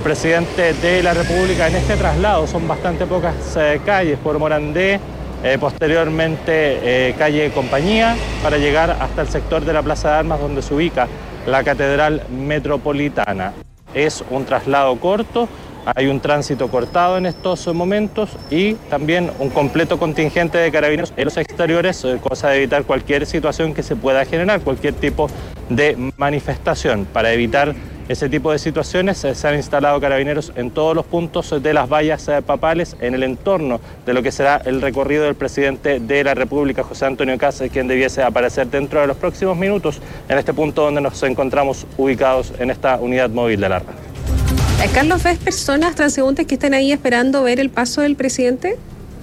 presidente de la República en este traslado. Son bastante pocas calles por Morandé, posteriormente calle Compañía, para llegar hasta el sector de la Plaza de Armas donde se ubica la Catedral Metropolitana. Es un traslado corto, hay un tránsito cortado en estos momentos y también un completo contingente de carabineros en los exteriores, cosa de evitar cualquier situación que se pueda generar, cualquier tipo de manifestación. Para evitar ese tipo de situaciones se han instalado carabineros en todos los puntos de las vallas papales en el entorno de lo que será el recorrido del presidente de la República, José Antonio Kast, quien debiese aparecer dentro de los próximos minutos en este punto donde nos encontramos ubicados en esta unidad móvil de la red. Carlos, ¿ves personas transeúntes que están ahí esperando ver el paso del presidente?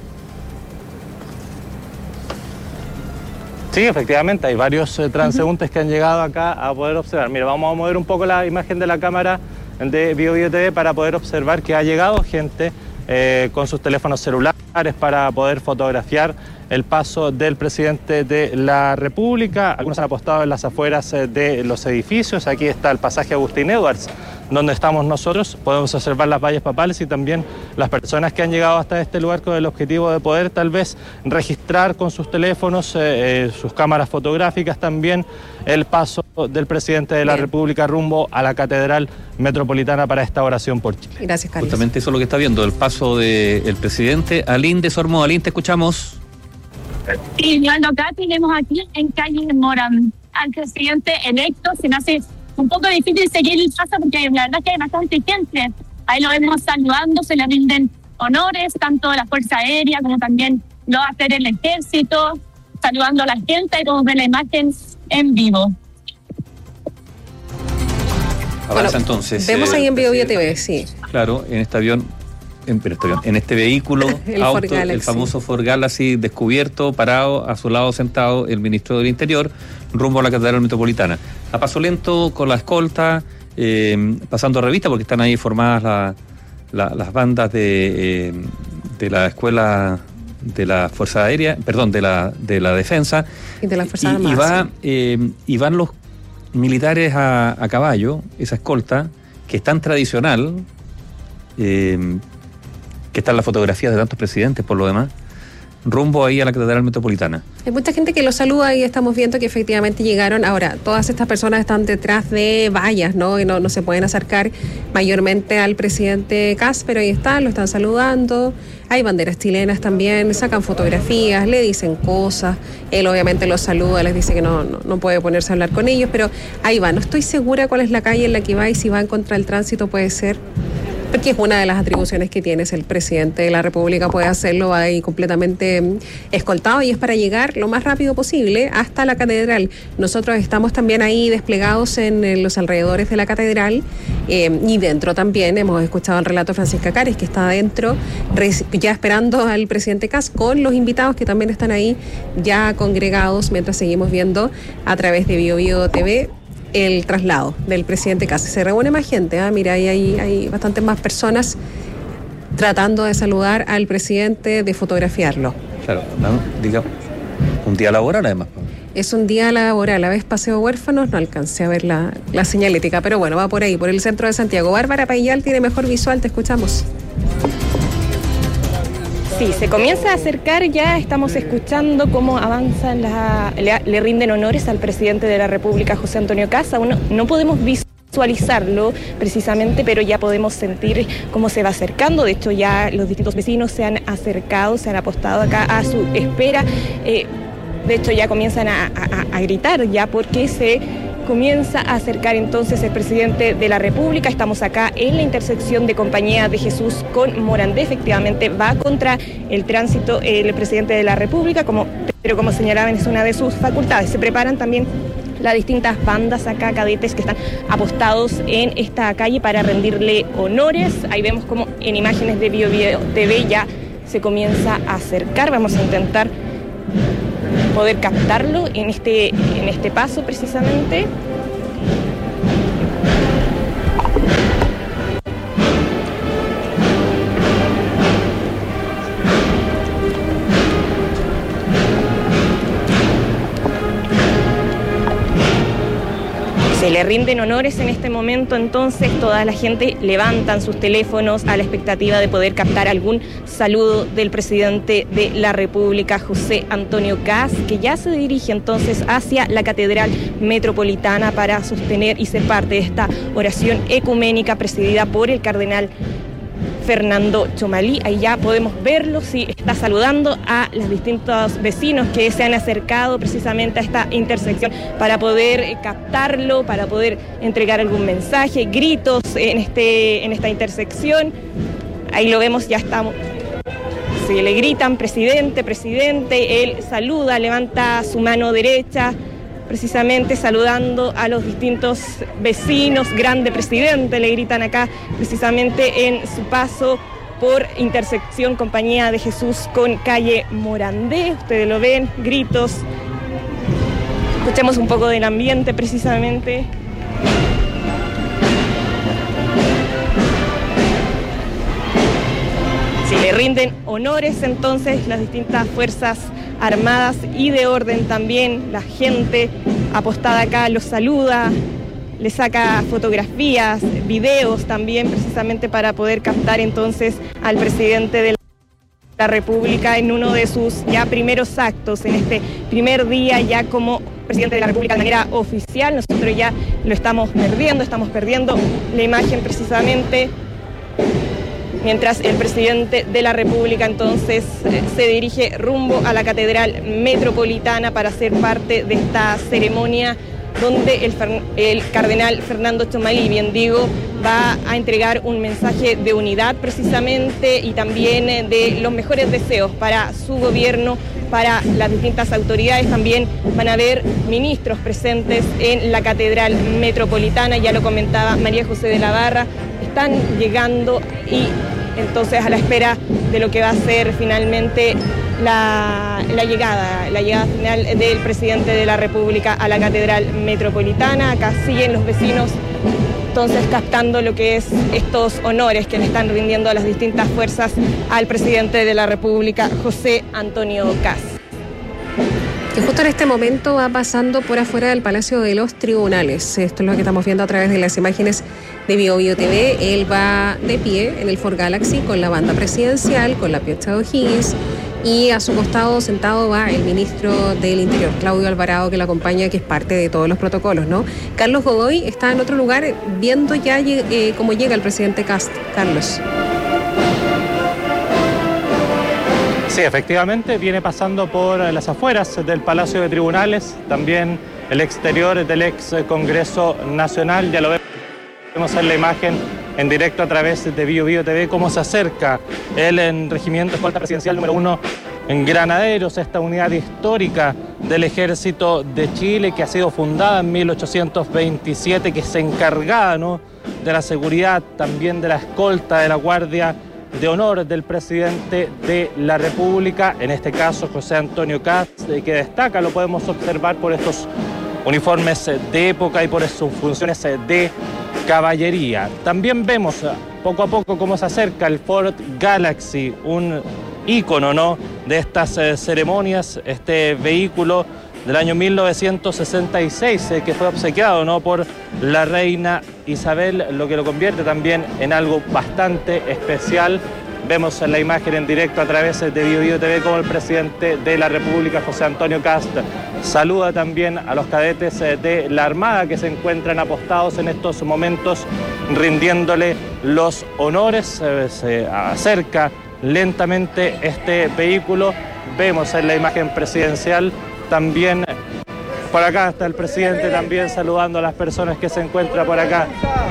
Sí, efectivamente, hay varios transeúntes que han llegado acá a poder observar. Mira, vamos a mover un poco la imagen de la cámara de BioBio TV para poder observar que ha llegado gente con sus teléfonos celulares para poder fotografiar el paso del presidente de la República. Algunos han apostado en las afueras de los edificios. Aquí está el pasaje Agustín Edwards, donde estamos nosotros. Podemos observar las vallas papales y también las personas que han llegado hasta este lugar con el objetivo de poder tal vez registrar con sus teléfonos, sus cámaras fotográficas también, el paso del presidente de la República rumbo a la Catedral Metropolitana para esta oración por Chile. Gracias, Carlos. Justamente eso es lo que está viendo, el paso del presidente. Aline de Sormo, Aline, te escuchamos. Sí, bueno, acá tenemos aquí en calle Morán al presidente electo. Se me hace un poco difícil seguir el paso porque la verdad es que hay bastante gente. Ahí lo vemos saludando, se le rinden honores, tanto de la Fuerza Aérea como también lo va a hacer el Ejército, saludando a la gente y como ve la imagen en vivo. Avanza entonces. Vemos ahí en BioBio TV, sí. Claro, en este avión. En este vehículo, el famoso Ford Galaxy descubierto, parado, a su lado sentado el ministro del Interior, rumbo a la Catedral Metropolitana. A paso lento, con la escolta, pasando revista, porque están ahí formadas las bandas de la escuela de la Fuerza Aérea, perdón, de la Defensa. Y de la Fuerza Armada. Y van los militares a caballo, esa escolta, que es tan tradicional, que está en la fotografía de tantos presidentes por lo demás, rumbo ahí a la Catedral Metropolitana. Hay mucha gente que los saluda y estamos viendo que efectivamente llegaron. Ahora, todas estas personas están detrás de vallas, ¿no? Y no se pueden acercar mayormente al presidente Kast, pero ahí están, lo están saludando. Hay banderas chilenas también, sacan fotografías, le dicen cosas. Él obviamente los saluda, les dice que no puede ponerse a hablar con ellos, pero ahí va. No estoy segura cuál es la calle en la que va y si va en contra del tránsito puede ser, porque es una de las atribuciones que tiene, el presidente de la República puede hacerlo, va ahí completamente escoltado y es para llegar lo más rápido posible hasta la catedral. Nosotros estamos también ahí desplegados en los alrededores de la catedral y dentro también hemos escuchado el relato de Francisca Cares, que está adentro ya esperando al presidente Kast con los invitados que también están ahí ya congregados mientras seguimos viendo a través de BioBio TV el traslado del presidente Kast. Se reúne más gente, mira, ahí hay bastantes más personas tratando de saludar al presidente, de fotografiarlo. Claro, digamos, un día laboral además. Es un día laboral, a veces paseo huérfanos, no alcancé a ver la señalética, pero bueno, va por ahí, por el centro de Santiago. Bárbara Payal tiene mejor visual, te escuchamos. Sí, se comienza a acercar, ya estamos escuchando cómo avanzan, le rinden honores al presidente de la República, José Antonio Kast. Aún no podemos visualizarlo precisamente, pero ya podemos sentir cómo se va acercando. De hecho, ya los distintos vecinos se han acercado, se han apostado acá a su espera. De hecho, ya comienzan a gritar, ya porque se comienza a acercar entonces el presidente de la República. Estamos acá en la intersección de Compañía de Jesús con Morandé. Efectivamente va contra el tránsito el presidente de la República, pero como señalaban es una de sus facultades. Se preparan también las distintas bandas acá, cadetes que están apostados en esta calle para rendirle honores. Ahí vemos como en imágenes de BioBio TV ya se comienza a acercar. Vamos a intentar poder captarlo en este paso precisamente. le rinden honores en este momento, entonces toda la gente levantan sus teléfonos a la expectativa de poder captar algún saludo del presidente de la República, José Antonio Kast, que ya se dirige entonces hacia la Catedral Metropolitana para sostener y ser parte de esta oración ecuménica presidida por el cardenal Fernando Tchomalí. Ahí ya podemos verlo, sí, está saludando a los distintos vecinos que se han acercado precisamente a esta intersección para poder captarlo, para poder entregar algún mensaje, gritos en esta intersección. Ahí lo vemos, ya estamos. Sí, le gritan presidente, presidente, él saluda, levanta su mano derecha, precisamente saludando a los distintos vecinos. Grande presidente, le gritan acá precisamente en su paso por intersección Compañía de Jesús con calle Morandé. Ustedes lo ven, gritos. Escuchemos un poco del ambiente precisamente. Si le rinden honores entonces las distintas fuerzas armadas y de orden también, la gente apostada acá los saluda, le saca fotografías, videos también, precisamente para poder captar entonces al presidente de la República en uno de sus ya primeros actos, en este primer día ya como presidente de la República de manera oficial. Nosotros ya lo estamos perdiendo la imagen precisamente, mientras el presidente de la República entonces se dirige rumbo a la Catedral Metropolitana para ser parte de esta ceremonia donde el cardenal Fernando Tchomalí, bien digo, va a entregar un mensaje de unidad precisamente y también de los mejores deseos para su gobierno, para las distintas autoridades. También van a haber ministros presentes en la Catedral Metropolitana, ya lo comentaba María José de la Barra, están llegando y entonces a la espera de lo que va a ser finalmente la llegada final del presidente de la República a la Catedral Metropolitana. Acá siguen los vecinos entonces captando lo que es estos honores que le están rindiendo a las distintas fuerzas al presidente de la República, José Antonio Kast. Que justo en este momento va pasando por afuera del Palacio de los Tribunales. Esto es lo que estamos viendo a través de las imágenes de BioBio TV. Él va de pie en el Ford Galaxy con la banda presidencial, con la Piocha O'Higgins, y a su costado sentado va el ministro del Interior, Claudio Alvarado, que lo acompaña, que es parte de todos los protocolos, ¿no? Carlos Godoy está en otro lugar viendo ya cómo llega el presidente Kast. Carlos. Sí, efectivamente, viene pasando por las afueras del Palacio de Tribunales, también el exterior del ex Congreso Nacional. Ya lo vemos en la imagen en directo a través de BioBio TV, cómo se acerca el Regimiento Escolta Presidencial número 1 en Granaderos, esta unidad histórica del Ejército de Chile que ha sido fundada en 1827, que se encargaba, ¿no?, de la seguridad, también de la escolta, de la guardia de honor del presidente de la República, en este caso José Antonio Kast, que destaca, lo podemos observar por estos uniformes de época y por sus funciones de caballería. También vemos poco a poco cómo se acerca el Ford Galaxy, un ícono, ¿no?, de estas ceremonias, este vehículo del año 1966 que fue obsequiado, ¿no?, por la reina Isabel, lo que lo convierte también en algo bastante especial. Vemos en la imagen en directo a través de BioBio TV como el presidente de la República, José Antonio Kast, saluda también a los cadetes de la Armada que se encuentran apostados en estos momentos rindiéndole los honores. Se acerca lentamente este vehículo. Vemos en la imagen presidencial también, por acá está el presidente también saludando a las personas que se encuentran por acá.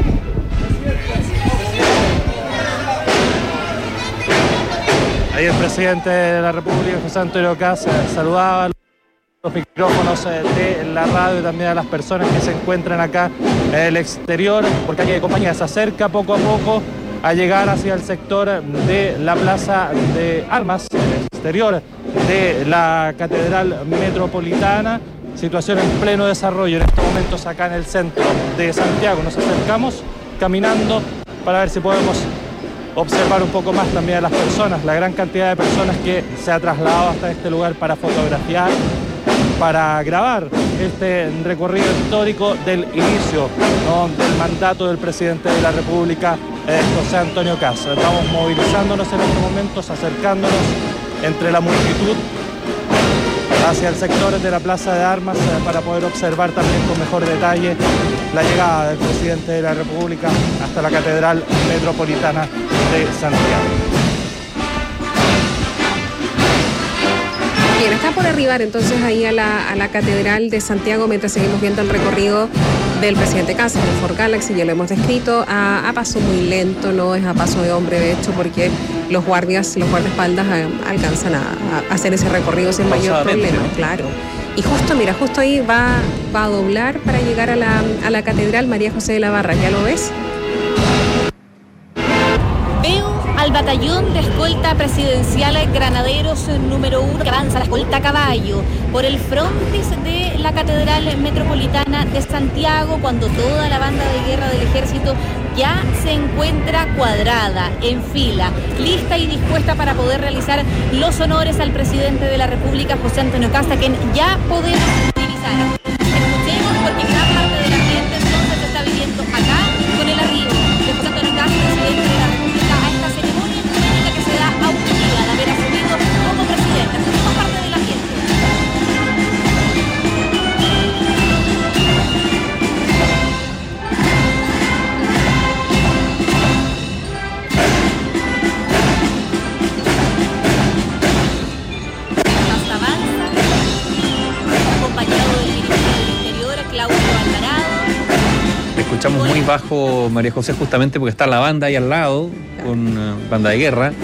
Ahí el presidente de la República, José Antonio Kast, saludaba a los micrófonos de la radio y también a las personas que se encuentran acá en el exterior, porque calle de Compañía se acerca poco a poco a llegar hacia el sector de la Plaza de Armas, el exterior de la Catedral Metropolitana. Situación en pleno desarrollo en estos momentos acá en el centro de Santiago. Nos acercamos caminando para ver si podemos observar un poco más también a las personas, la gran cantidad de personas que se ha trasladado hasta este lugar para fotografiar, para grabar este recorrido histórico del inicio, ¿no?, del mandato del presidente de la República, José Antonio Kast. Estamos movilizándonos en estos momentos, acercándonos entre la multitud hacia el sector de la Plaza de Armas para poder observar también con mejor detalle la llegada del presidente de la República hasta la Catedral Metropolitana de Santiago. Bien, está por arribar entonces ahí a la Catedral de Santiago mientras seguimos viendo el recorrido del presidente Kast en el Ford Galaxy. Ya lo hemos descrito a paso muy lento, no es a paso de hombre de hecho, porque los guardaespaldas alcanzan a hacer ese recorrido sin mayor problema, claro. Y justo ahí va a doblar para llegar a la Catedral María José de la Barra. ¿Ya lo ves? Al batallón de escolta presidencial Granaderos número 1 que avanza la escolta a caballo por el frontis de la Catedral Metropolitana de Santiago, cuando toda la banda de guerra del ejército ya se encuentra cuadrada, en fila, lista y dispuesta para poder realizar los honores al presidente de la República, José Antonio Kast, a quien ya podemos divisar. Escuchemos, porque gran parte del ambiente entonces se está viviendo acá con el arribo de José Antonio Kast, presidente de la República, a esta ceremonia política que se da autónoma de haber asumido como presidente. Somos parte del ambiente. Hasta avanza, acompañado del ministro del Interior, Claudio Alvarado. Escuchamos muy bajo, María José, justamente porque está la banda ahí al lado, con banda de guerra,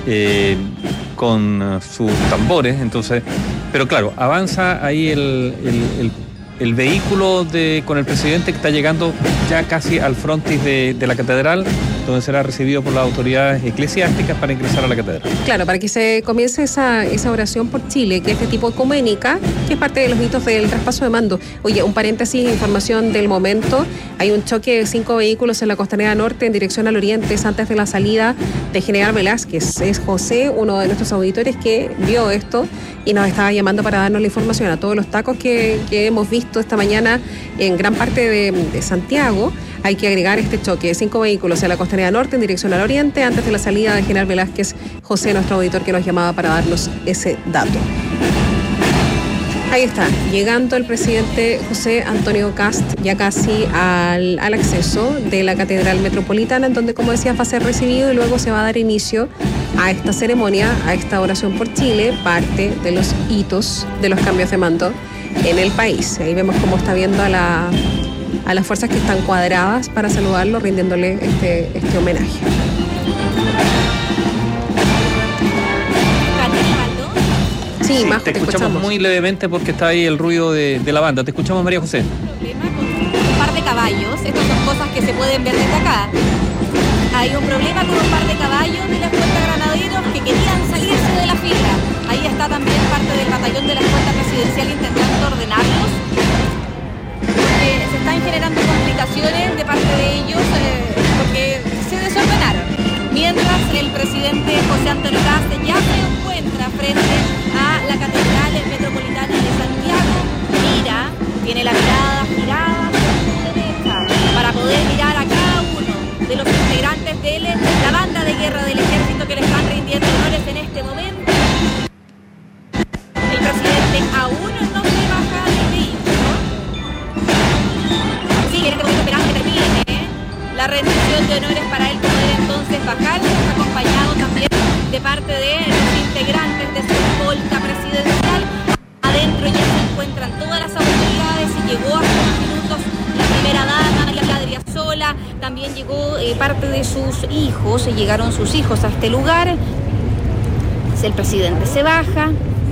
con sus tambores, entonces, pero claro, avanza ahí el vehículo con el presidente, que está llegando ya casi al frontis de la catedral, donde será recibido por las autoridades eclesiásticas para ingresar a la catedral. Claro, para que se comience esa oración por Chile, que es de tipo ecuménica, que es parte de los hitos del traspaso de mando. Oye, un paréntesis, información del momento. Hay un choque de 5 vehículos en la Costanera Norte en dirección al oriente, es antes de la salida de General Velázquez. Es José, uno de nuestros auditores, que vio esto y nos estaba llamando para darnos la información a todos los tacos que hemos visto esta mañana en gran parte de Santiago. Hay que agregar este choque de 5 vehículos en la Costanera Norte en dirección al oriente antes de la salida de General Velázquez. José, nuestro auditor, que nos llamaba para darnos ese dato. Ahí está, llegando el presidente José Antonio Kast ya casi al acceso de la Catedral Metropolitana, en donde, como decías, va a ser recibido y luego se va a dar inicio a esta ceremonia, a esta oración por Chile, parte de los hitos de los cambios de mando en el país. Ahí vemos cómo está viendo a las fuerzas que están cuadradas para saludarlo, rindiéndole este homenaje. Sí, Majo, te escuchamos muy levemente porque está ahí el ruido de la banda. Te escuchamos, María José. Un par de caballos, estas son cosas que se pueden ver desde acá. Hay un problema con un par de caballos de la escolta Granaderos que querían salirse de la fila. Ahí está también parte del batallón de la escolta presidencial intentando ordenarlos, porque se están generando complicaciones de parte de ellos, porque se desordenaron. Mientras el presidente José Antonio Kast ya se encuentra frente a la Catedral Metropolitana de Santiago, tiene la mirada girada hacia su derecha para poder mirar a cada uno de los integrantes de la banda de guerra del ejército que le están rindiendo honores en este momento. El presidente aún no se baja del vehículo. Sigue en este momento esperando que termine la rendición de honores para él poder entonces bajarse, acompañado también de parte de los integrantes de su escolta presidencial. Adentro ya se encuentran todas las autoridades y llegó hace unos minutos la primera dama, María Adriasola, también llegó parte de sus hijos, llegaron sus hijos a este lugar. El presidente se baja,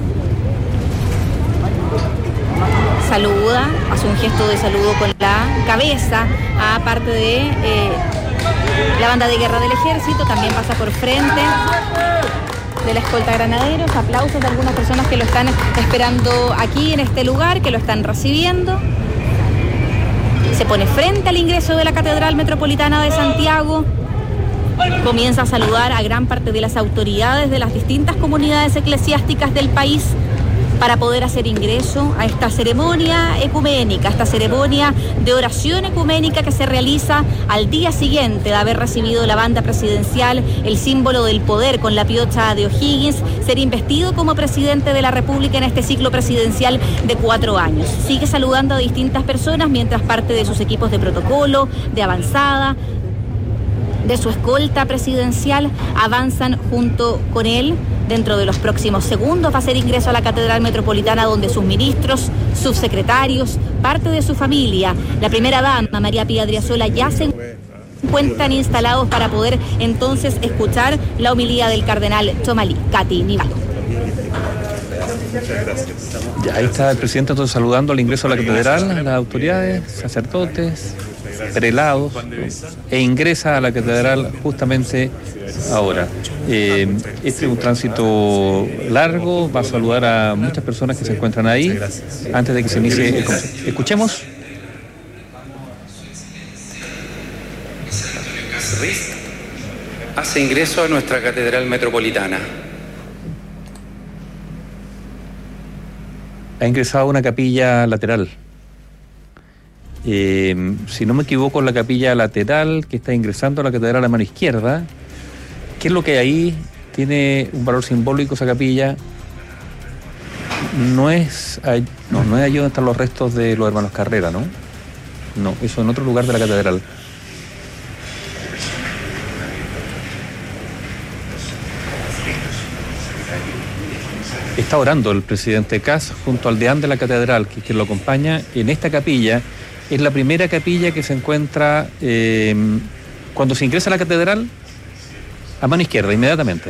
saluda, hace un gesto de saludo con la cabeza a parte de la banda de guerra del ejército, también pasa por frente de la escolta Granaderos, aplausos de algunas personas que lo están esperando aquí en este lugar, que lo están recibiendo. Se pone frente al ingreso de la Catedral Metropolitana de Santiago, comienza a saludar a gran parte de las autoridades de las distintas comunidades eclesiásticas del país, para poder hacer ingreso a esta ceremonia ecuménica, esta ceremonia de oración ecuménica que se realiza al día siguiente de haber recibido la banda presidencial, el símbolo del poder con la piocha de O'Higgins, ser investido como presidente de la República en este ciclo presidencial de 4 años. Sigue saludando a distintas personas mientras parte de sus equipos de protocolo, de avanzada, de su escolta presidencial, avanzan junto con él. Dentro de los próximos segundos va a hacer ingreso a la Catedral Metropolitana, donde sus ministros, subsecretarios, parte de su familia, la primera dama, María Pía Adriasola, ya se encuentran instalados para poder entonces escuchar la homilía del cardenal Chomalí. Katy Nivato. Ya, ahí está el presidente entonces saludando al ingreso a la catedral, a las autoridades, sacerdotes, prelados, e ingresa a la catedral justamente ahora. Este es un tránsito largo, va a saludar a muchas personas que se encuentran ahí antes de que se inicie el concierto. Escuchemos. Hace ingreso a nuestra catedral metropolitana. Ha ingresado a una capilla lateral. Si no me equivoco, la capilla lateral que está ingresando a la catedral a mano izquierda. ¿Qué es lo que hay ahí? Tiene un valor simbólico esa capilla. No es allí donde están los restos de los hermanos Carrera, ¿no? No, eso en otro lugar de la catedral. Está orando el presidente Kast junto al deán de la catedral, que lo acompaña en esta capilla. Es la primera capilla que se encuentra cuando se ingresa a la catedral, a mano izquierda, inmediatamente.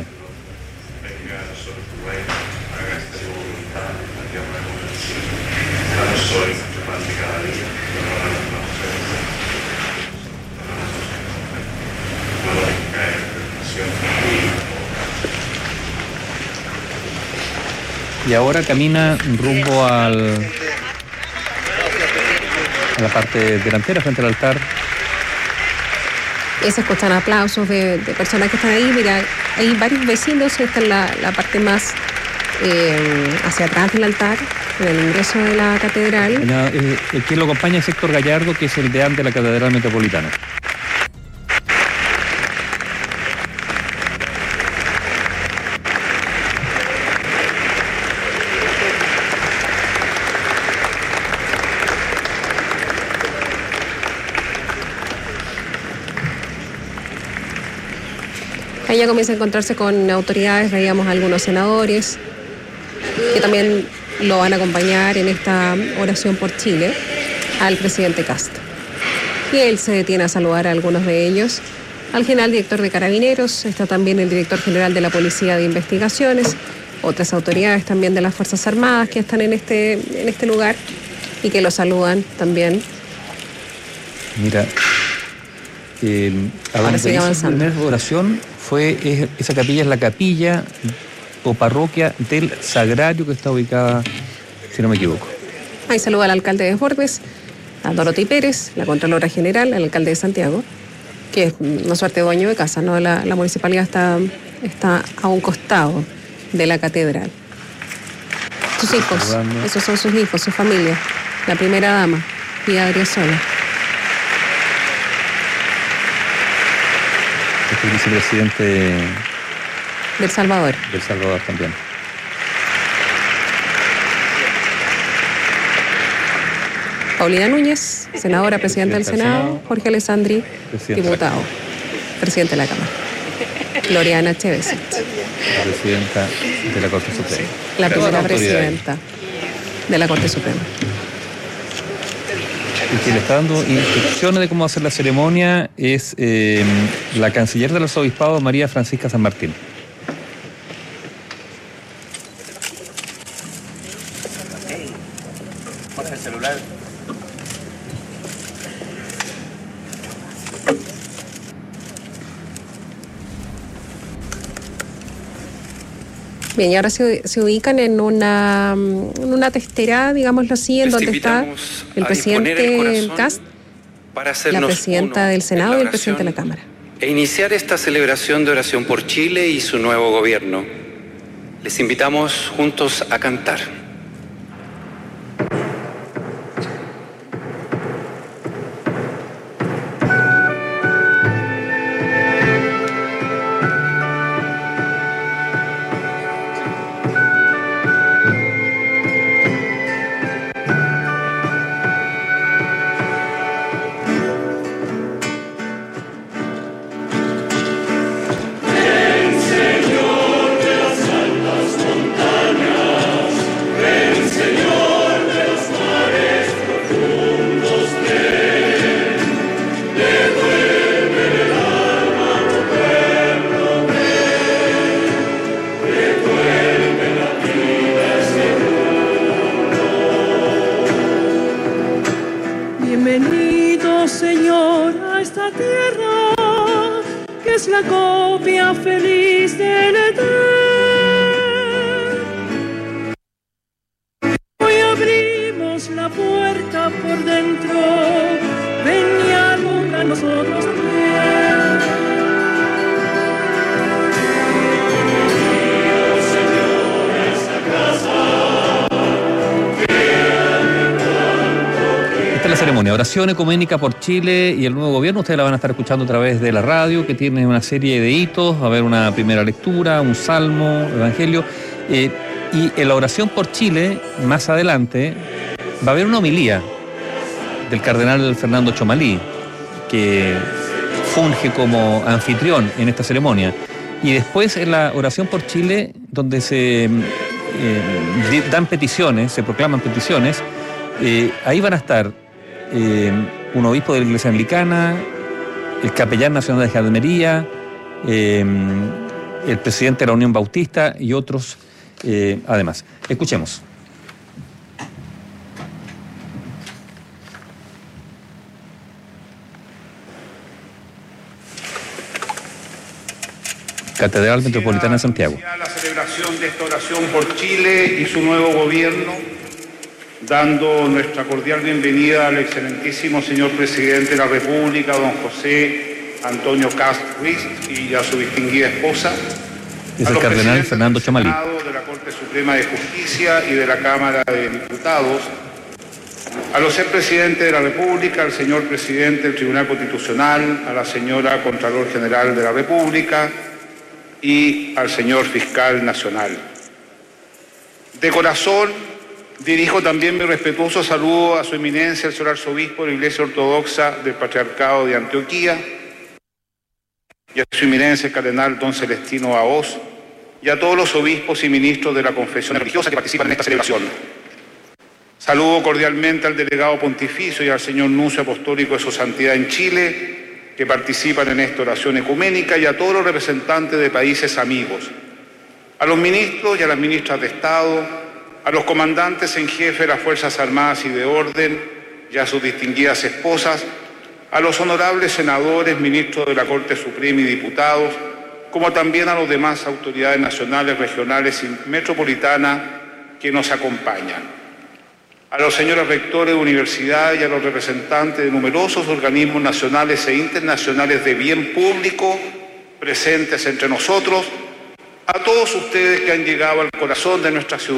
Y ahora camina rumbo a la parte delantera, frente al altar. Se escuchan aplausos de personas que están ahí. Mira, hay varios vecinos. Esta es la parte más hacia atrás del altar, en el ingreso de la catedral. Quien lo acompaña es Héctor Gallardo, que es el deán de la Catedral Metropolitana. Ella comienza a encontrarse con autoridades, veíamos algunos senadores que también lo van a acompañar en esta oración por Chile al presidente Kast. Y él se detiene a saludar a algunos de ellos. Al general director de Carabineros, está también el director general de la Policía de Investigaciones, otras autoridades también de las Fuerzas Armadas que están en este lugar y que lo saludan también. Mira, ahora sigue avanzando. La primera oración esa capilla es la capilla o parroquia del Sagrario, que está ubicada, si no me equivoco. Ahí saluda al alcalde de Forbes, a Dorothy Pérez, la Contralora General, al alcalde de Santiago, que es una suerte de dueño de casa, ¿no? La municipalidad está a un costado de la catedral. Sus hijos, esos son sus hijos, su familia. La primera dama, Pía Adriasola. El vicepresidente del Salvador. Del Salvador también. Paulina Núñez, senadora, presidenta del Senado. Jorge Alessandri, diputado, presidente de la Cámara. Gloriana Echeverri, la presidenta de la Corte Suprema. La primera presidenta de la Corte Suprema. Y quien le está dando instrucciones de cómo hacer la ceremonia es la canciller del arzobispado, María Francisca San Martín. Pasa el celular. Bien, y ahora se ubican en una testera, digámoslo así, en donde está el presidente Kast, la presidenta del Senado y el presidente de la Cámara. E iniciar esta celebración de oración por Chile y su nuevo gobierno. Les invitamos juntos a cantar. copia feliz del Edén. Hoy abrimos la puerta por dentro, ven y alumbra a nosotros también. La ceremonia, oración ecuménica por Chile y el nuevo gobierno, ustedes la van a estar escuchando a través de la radio, que tiene una serie de hitos, va a haber una primera lectura, un salmo, evangelio, y en la oración por Chile, más adelante, va a haber una homilía del cardenal Fernando Chomalí, que funge como anfitrión en esta ceremonia, y después en la oración por Chile, donde se dan peticiones, se proclaman peticiones, ahí van a estar un obispo de la Iglesia Anglicana, el capellán nacional de Gendarmería, el presidente de la Unión Bautista y otros además. Escuchemos. Catedral Metropolitana de Santiago. La celebración de esta oración por Chile y su nuevo gobierno, dando nuestra cordial bienvenida al excelentísimo señor presidente de la República, don José Antonio Kast Ruiz, y a su distinguida esposa. Es el cardenal Fernando Chomalí. De la Corte Suprema de Justicia y de la Cámara de Diputados, a los señor presidente de la República, al señor presidente del Tribunal Constitucional, a la señora Contralor General de la República y al señor Fiscal Nacional. De corazón, dirijo también mi respetuoso saludo a su eminencia, el señor arzobispo de la Iglesia Ortodoxa del Patriarcado de Antioquía, y a su eminencia, el cardenal don Celestino Aoz, y a todos los obispos y ministros de la confesión religiosa que participan en esta celebración. Saludo cordialmente al delegado pontificio y al señor nuncio apostólico de su santidad en Chile, que participan en esta oración ecuménica, y a todos los representantes de países amigos, a los ministros y a las ministras de Estado, a los comandantes en jefe de las Fuerzas Armadas y de Orden y a sus distinguidas esposas, a los honorables senadores, ministros de la Corte Suprema y diputados, como también a los demás autoridades nacionales, regionales y metropolitanas que nos acompañan, a los señores rectores de universidades y a los representantes de numerosos organismos nacionales e internacionales de bien público presentes entre nosotros, a todos ustedes que han llegado al corazón de nuestra ciudad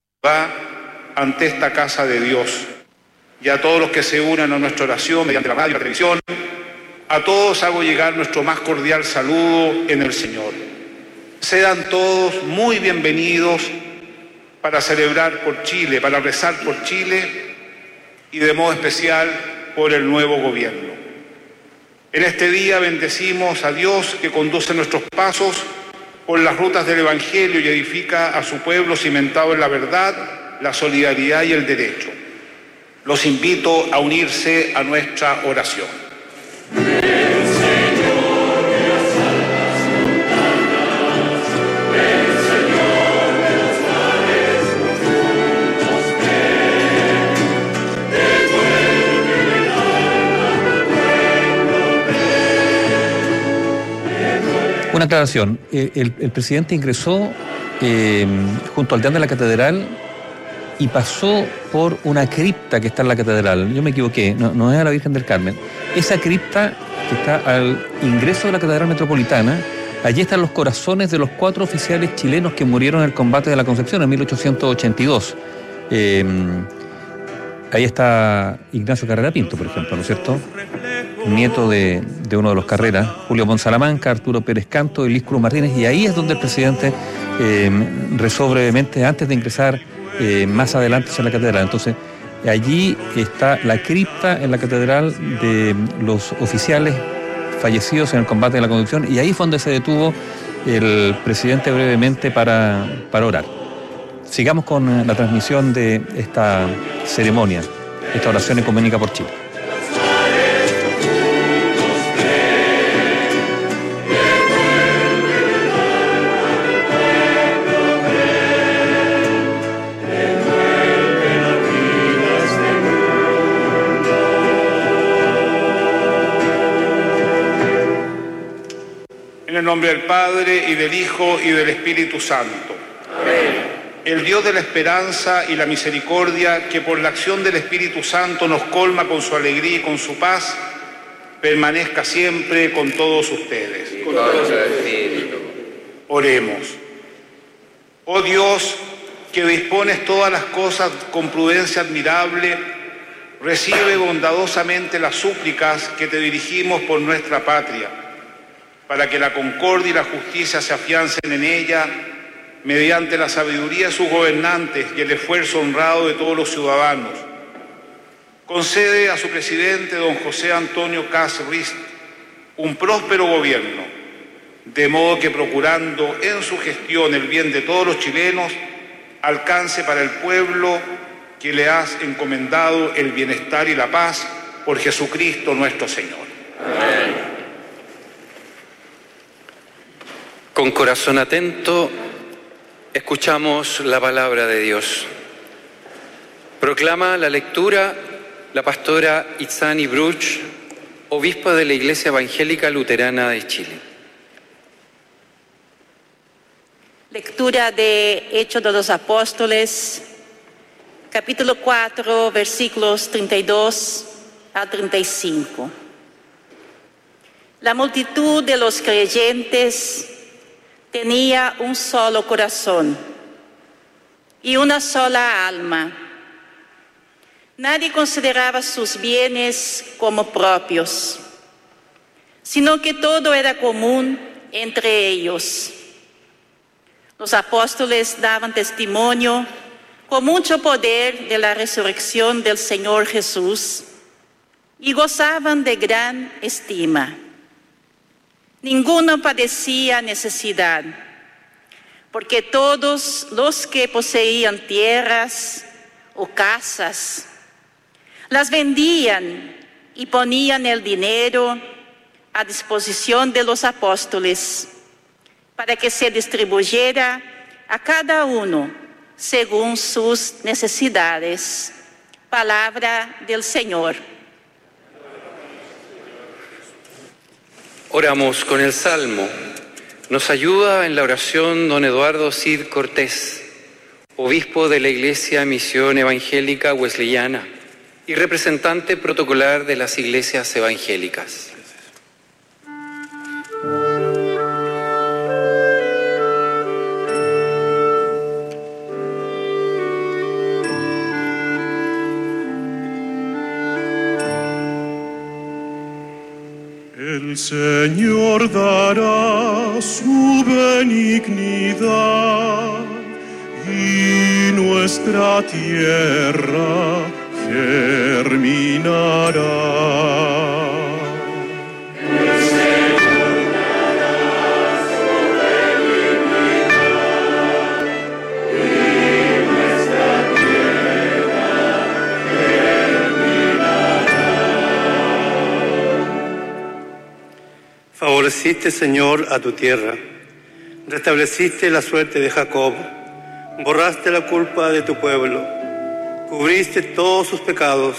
ante esta casa de Dios, y a todos los que se unen a nuestra oración mediante la radio y la televisión. A todos hago llegar nuestro más cordial saludo en el Señor. Sean todos muy bienvenidos para celebrar por Chile, para rezar por Chile y de modo especial por el nuevo gobierno. En este día bendecimos a Dios que conduce nuestros pasos por las rutas del Evangelio y edifica a su pueblo cimentado en la verdad, la solidaridad y el derecho. Los invito a unirse a nuestra oración. Una aclaración, el presidente ingresó junto al deán de la catedral y pasó por una cripta que está en la catedral. Yo me equivoqué, no es a la Virgen del Carmen. Esa cripta que está al ingreso de la Catedral Metropolitana, allí están los corazones de los 4 oficiales chilenos que murieron en el combate de la Concepción en 1882. Ahí está Ignacio Carrera Pinto, por ejemplo, ¿no es cierto? Nieto de uno de los Carreras, Julio Monsalamanca, Arturo Pérez Canto, Elis Cruz Martínez, y ahí es donde el presidente rezó brevemente antes de ingresar más adelante hacia la catedral. Entonces, allí está la cripta en la catedral de los oficiales fallecidos en el combate de la Concepción, y ahí fue donde se detuvo el presidente brevemente para orar. Sigamos con la transmisión de esta ceremonia, esta oración ecuménica por Chile. En el nombre del Padre, y del Hijo, y del Espíritu Santo. Amén. El Dios de la esperanza y la misericordia, que por la acción del Espíritu Santo nos colma con su alegría y con su paz, permanezca siempre con todos ustedes. Con todo el Espíritu. Oremos. Oh Dios, que dispones todas las cosas con prudencia admirable, recibe bondadosamente las súplicas que te dirigimos por nuestra patria, para que la concordia y la justicia se afiancen en ella, mediante la sabiduría de sus gobernantes y el esfuerzo honrado de todos los ciudadanos. Concede a su presidente, don José Antonio Kast Rist, un próspero gobierno, de modo que, procurando en su gestión el bien de todos los chilenos, alcance para el pueblo que le has encomendado el bienestar y la paz, por Jesucristo nuestro Señor. Amén. Con corazón atento, escuchamos la palabra de Dios. Proclama la lectura la pastora Itzani Bruch, obispo de la Iglesia Evangélica Luterana de Chile. Lectura de Hechos de los Apóstoles, capítulo 4, versículos 32 a 35. La multitud de los creyentes tenía un solo corazón y una sola alma. Nadie consideraba sus bienes como propios, sino que todo era común entre ellos. Los apóstoles daban testimonio con mucho poder de la resurrección del Señor Jesús y gozaban de gran estima. Ninguno padecía necesidad, porque todos los que poseían tierras o casas las vendían y ponían el dinero a disposición de los apóstoles para que se distribuyera a cada uno según sus necesidades. Palabra del Señor. Oramos con el Salmo. Nos ayuda en la oración don Eduardo Cid Cortés, obispo de la Iglesia Misión Evangélica Wesleyana y representante protocolar de las iglesias evangélicas. El Señor dará su benignidad y nuestra tierra germinará. El Señor dará su benignidad y nuestra tierra germinará. Favoreciste, Señor, a tu tierra, restableciste la suerte de Jacob, borraste la culpa de tu pueblo, cubriste todos sus pecados,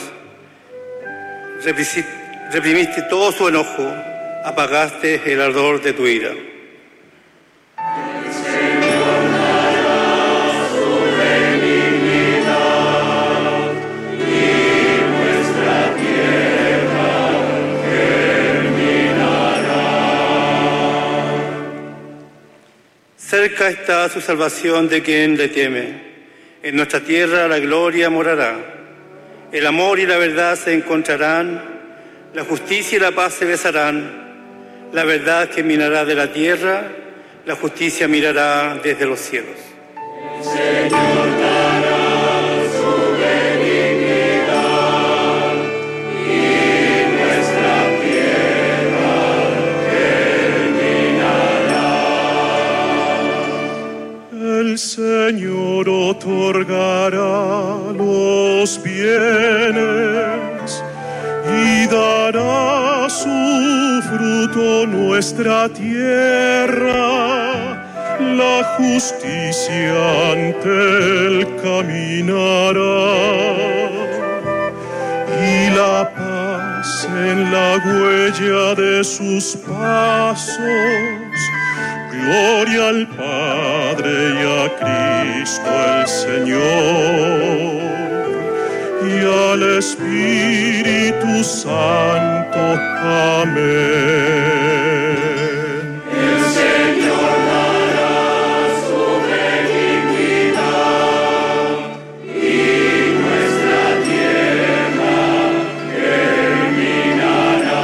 reprimiste todo su enojo, apagaste el ardor de tu ira. Cerca está su salvación de quien le teme. En nuestra tierra la gloria morará. El amor y la verdad se encontrarán. La justicia y la paz se besarán. La verdad germinará de la tierra. La justicia mirará desde los cielos. El Señor dará su benignidad y nuestra tierra germinará. El Señor otorgará los bienes y dará su fruto nuestra tierra. La justicia ante él caminará y la paz en la huella de sus pasos. Gloria al Padre y a Cristo el Señor y al Espíritu Santo. Amén. El Señor dará su benignidad y nuestra tierra germinará.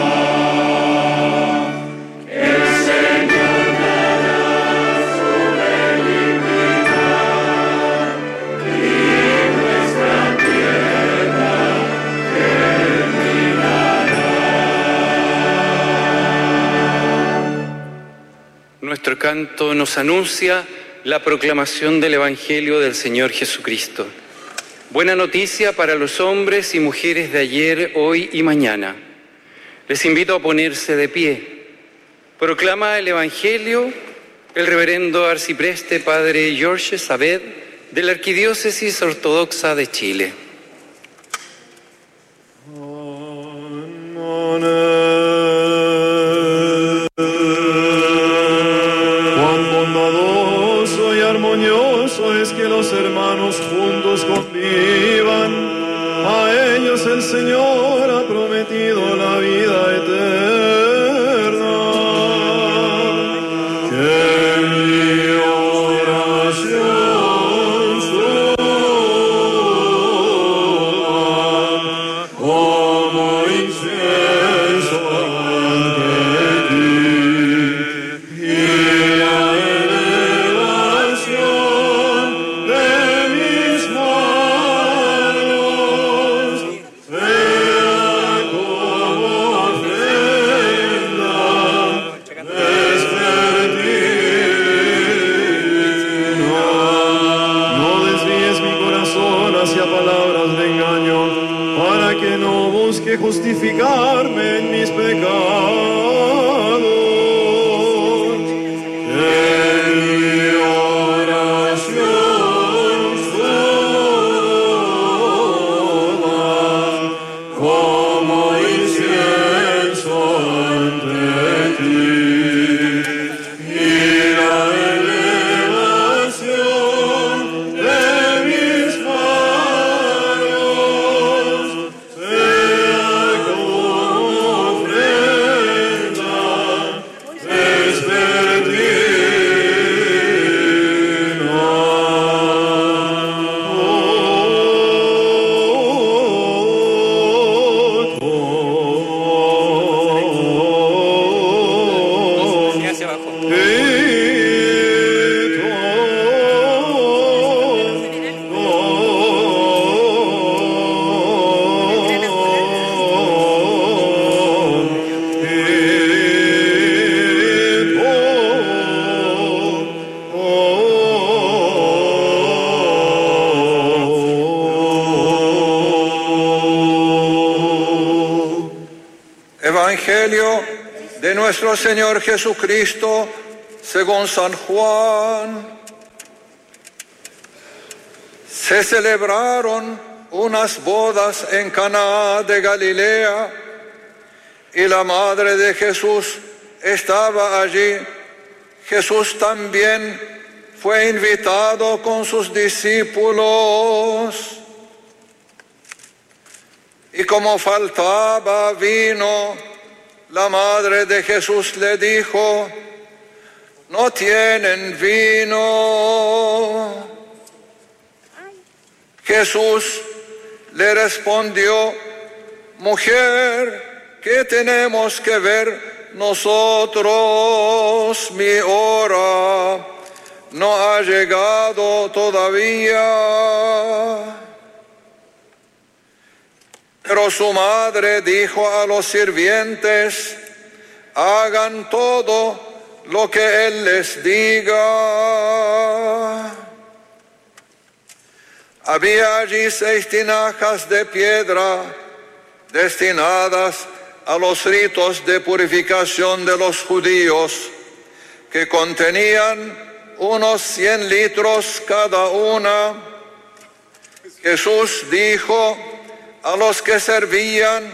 El Señor dará su benignidad y nuestra tierra germinará. Nuestro canto nos anuncia la proclamación del Evangelio del Señor Jesucristo. Buena noticia para los hombres y mujeres de ayer, hoy y mañana. Les invito a ponerse de pie. Proclama el Evangelio el reverendo arcipreste padre George Saavedra de la Arquidiócesis Ortodoxa de Chile. Cuán bondadoso y armonioso es que los hermanos juntos convivan. A ellos el Señor ha prometido la vida eterna. Que mi oración suba como incienso ante ti, y la elevación de mis manos sea como ofrenda vespertina. No desvíes mi corazón hacia palabras de engaño, para que no busque justificarme en mis pecados. Que mi oración suba como incienso ante ti, y la elevación de mis manos sea como ofrenda vespertina. Hacia abajo. Evangelio de nuestro Señor Jesucristo según San Juan. Se celebraron unas bodas en Caná de Galilea y la madre de Jesús estaba allí. Jesús también fue invitado con sus discípulos. Y como faltaba vino, la madre de Jesús le dijo: no tienen vino. Jesús le respondió: mujer, ¿qué tenemos que ver nosotros? Mi hora no ha llegado todavía. Pero su madre dijo a los sirvientes: hagan todo lo que él les diga. Había allí 6 tinajas de piedra destinadas a los ritos de purificación de los judíos, que contenían unos 100 litros cada una. Jesús dijo a los que servían: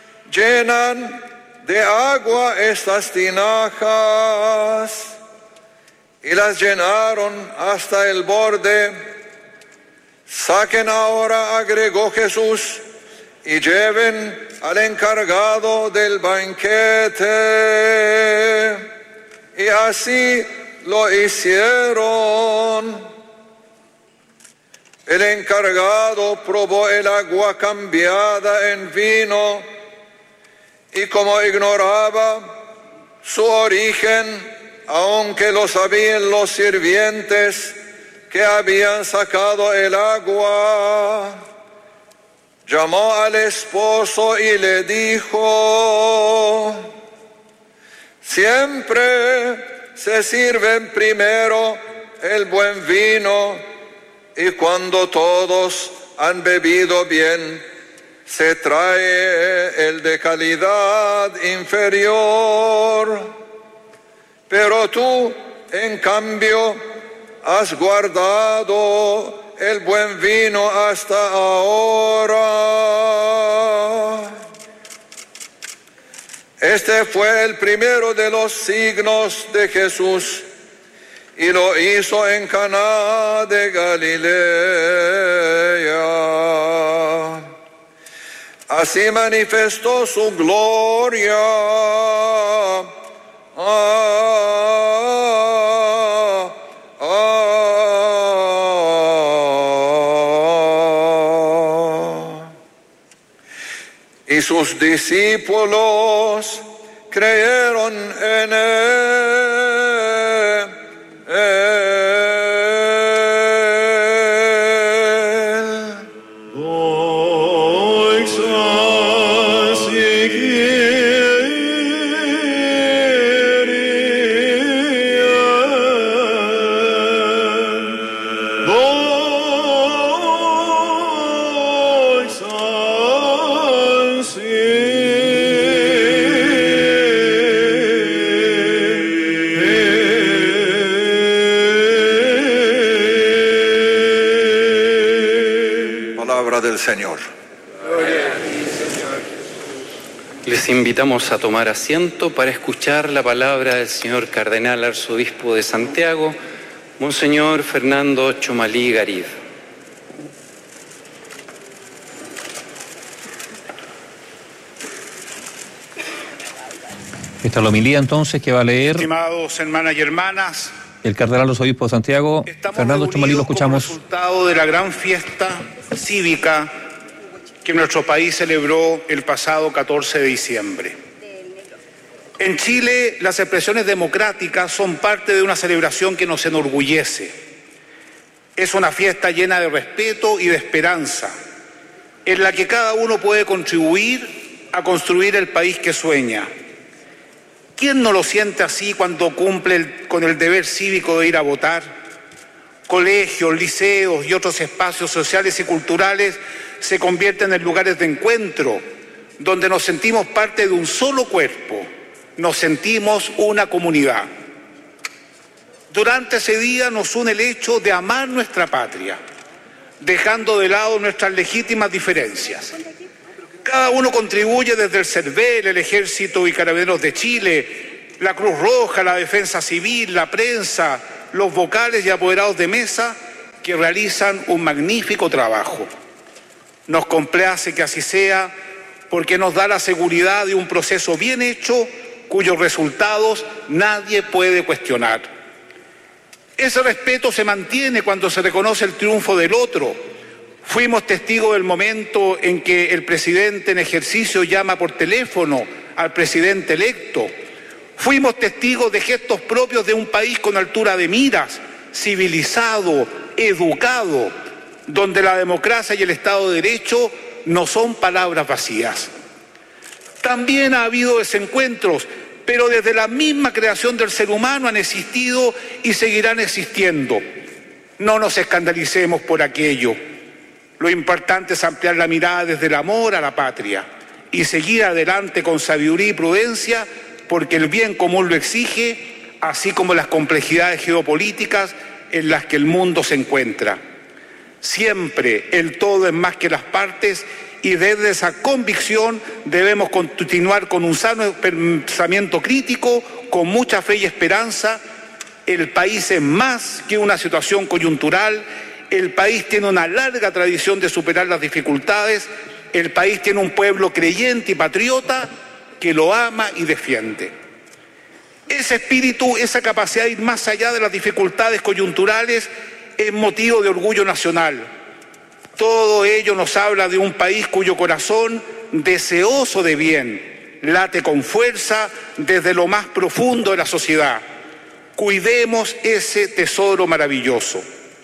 llenan de agua estas tinajas. y las llenaron hasta el borde. Saquen ahora, agregó Jesús, y lleven al encargado del banquete. Y así lo hicieron. El encargado probó el agua cambiada en vino y como ignoraba su origen, aunque lo sabían los sirvientes que habían sacado el agua, llamó al esposo y le dijo: siempre se sirven primero el buen vino, y cuando todos han bebido bien, se trae el de calidad inferior. Pero tú, en cambio, has guardado el buen vino hasta ahora. Este fue el primero de los signos de Jesús, y lo hizo en Caná de Galilea. Así manifestó su gloria. Y sus discípulos creyeron en él. Señor. Les invitamos a tomar asiento para escuchar la palabra del señor Cardenal Arzobispo de Santiago, Monseñor Fernando Chomalí Garid. Esta es la homilía entonces que va a leer. Estimados hermanas y hermanas, el Cardenal Arzobispo de Santiago, Fernando Chomalí, lo escuchamos. Como resultado de la gran fiesta cívica que nuestro país celebró el pasado 14 de diciembre. En Chile, las expresiones democráticas son parte de una celebración que nos enorgullece. Es una fiesta llena de respeto y de esperanza, en la que cada uno puede contribuir a construir el país que sueña. ¿Quién no lo siente así cuando cumple con el deber cívico de ir a votar? Colegios, liceos y otros espacios sociales y culturales se convierten en lugares de encuentro, donde nos sentimos parte de un solo cuerpo, nos sentimos una comunidad. Durante ese día nos une el hecho de amar nuestra patria, dejando de lado nuestras legítimas diferencias. Cada uno contribuye desde el CERVEL, el Ejército y Carabineros de Chile, la Cruz Roja, la Defensa Civil, la prensa, los vocales y apoderados de mesa, que realizan un magnífico trabajo. Nos complace que así sea, porque nos da la seguridad de un proceso bien hecho, cuyos resultados nadie puede cuestionar. Ese respeto se mantiene cuando se reconoce el triunfo del otro. Fuimos testigos del momento en que el presidente en ejercicio llama por teléfono al presidente electo. Fuimos testigos de gestos propios de un país con altura de miras, civilizado, educado, donde la democracia y el Estado de Derecho no son palabras vacías. También ha habido desencuentros, pero desde la misma creación del ser humano han existido y seguirán existiendo. No nos escandalicemos por aquello. Lo importante es ampliar la mirada desde el amor a la patria y seguir adelante con sabiduría y prudencia, porque el bien común lo exige, así como las complejidades geopolíticas en las que el mundo se encuentra. Siempre el todo es más que las partes, y desde esa convicción debemos continuar con un sano pensamiento crítico, con mucha fe y esperanza, El país es más que una situación coyuntural, el país tiene una larga tradición de superar las dificultades, el país tiene un pueblo creyente y patriota que lo ama y defiende. Ese espíritu, esa capacidad de ir más allá de las dificultades coyunturales es motivo de orgullo nacional. Todo ello nos habla de un país cuyo corazón, deseoso de bien, late con fuerza desde lo más profundo de la sociedad. Cuidemos ese tesoro maravilloso.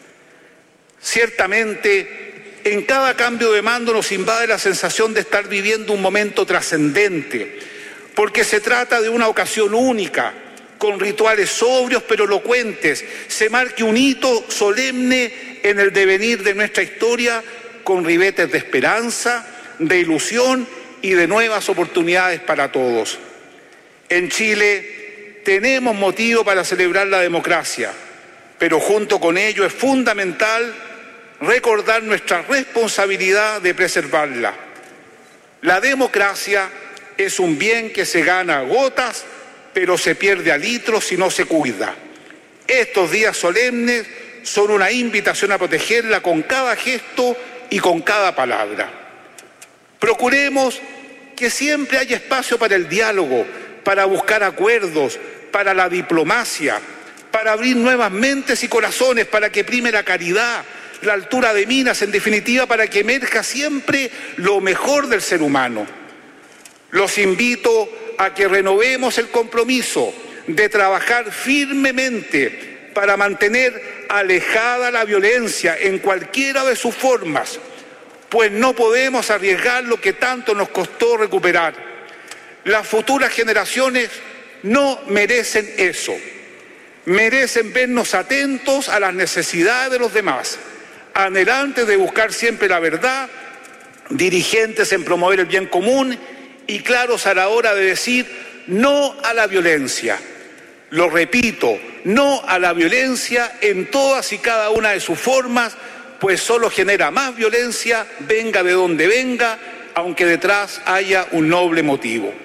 Ciertamente, en cada cambio de mando nos invade la sensación de estar viviendo un momento trascendente, porque se trata de una ocasión única, con rituales sobrios pero elocuentes. Se marque un hito solemne en el devenir de nuestra historia, con ribetes de esperanza, de ilusión y de nuevas oportunidades para todos. En Chile tenemos motivo para celebrar la democracia, pero junto con ello es fundamental recordar nuestra responsabilidad de preservarla. La democracia es un bien que se gana a gotas, pero se pierde a litros si no se cuida. Estos días solemnes son una invitación a protegerla con cada gesto y con cada palabra. Procuremos que siempre haya espacio para el diálogo, para buscar acuerdos, para la diplomacia, para abrir nuevas mentes y corazones, para que prime la caridad, la altura de miras, en definitiva, para que emerja siempre lo mejor del ser humano. Los invito a que renovemos el compromiso de trabajar firmemente para mantener alejada la violencia en cualquiera de sus formas, pues no podemos arriesgar lo que tanto nos costó recuperar. Las futuras generaciones no merecen eso. Merecen vernos atentos a las necesidades de los demás, anhelantes de buscar siempre la verdad, dirigentes en promover el bien común y claros a la hora de decir no a la violencia. Lo repito, no a la violencia en todas y cada una de sus formas, pues solo genera más violencia, venga de donde venga, aunque detrás haya un noble motivo.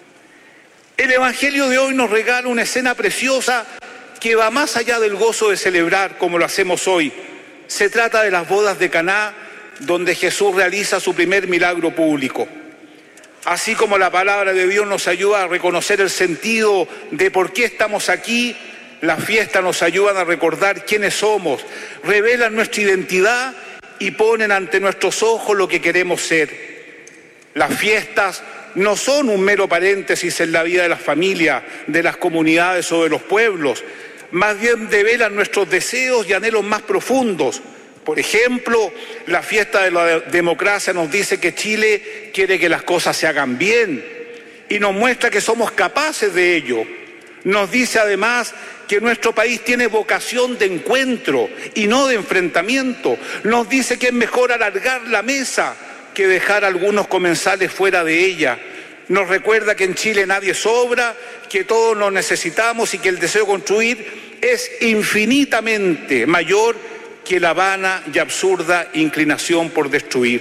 El Evangelio de hoy nos regala una escena preciosa que va más allá del gozo de celebrar como lo hacemos hoy. Se trata de las bodas de Caná, donde Jesús realiza su primer milagro público. Así como la palabra de Dios nos ayuda a reconocer el sentido de por qué estamos aquí, las fiestas nos ayudan a recordar quiénes somos, revelan nuestra identidad y ponen ante nuestros ojos lo que queremos ser. Las fiestas no son un mero paréntesis en la vida de las familias, de las comunidades o de los pueblos, más bien develan nuestros deseos y anhelos más profundos. Por ejemplo, la fiesta de la democracia nos dice que Chile quiere que las cosas se hagan bien y nos muestra que somos capaces de ello. Nos dice además que nuestro país tiene vocación de encuentro y no de enfrentamiento. Nos dice que es mejor alargar la mesa que dejar a algunos comensales fuera de ella. Nos recuerda que en Chile nadie sobra, que todos nos necesitamos y que el deseo de construir es infinitamente mayor que la vana y absurda inclinación por destruir.